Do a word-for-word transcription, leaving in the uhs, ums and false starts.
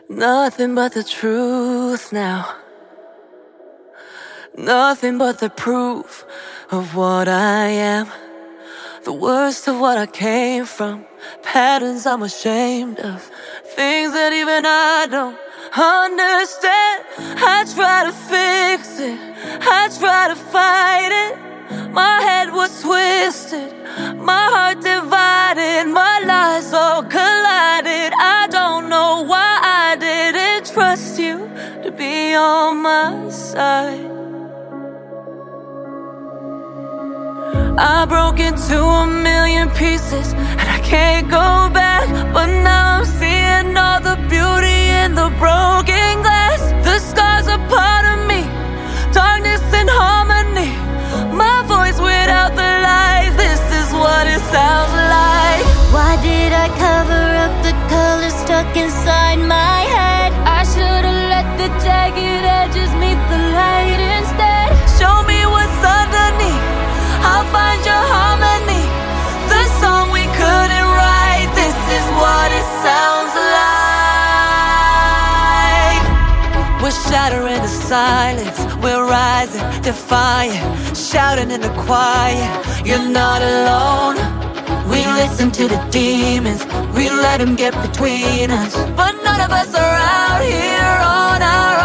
Nothing but the truth now. Nothing but the proof of what I am. The worst of what I came from. Patterns I'm ashamed of. Things that even I don't understand. I try to fix it, I try to fight it. My head was twisted, my heart divided, my lies all collided. I don't know why I didn't trust you to be on my side. I broke into a million pieces and I can't go back. But now I'm seeing all the beauty in the broken glass. The scars are part of me, darkness and harmony. My voice without the lies, this is what it sounds like. Why did I cover up the color stuck inside my head? I should've let the jagged edges meet the light instead. Show me what's underneath, I'll find your harmony. The song we couldn't write, this is what it sounds like. We're shattering the silence, we're rising, defiant, shouting in the quiet. You're not alone. We listen to the demons, we let them get between us. But none of us are out here on our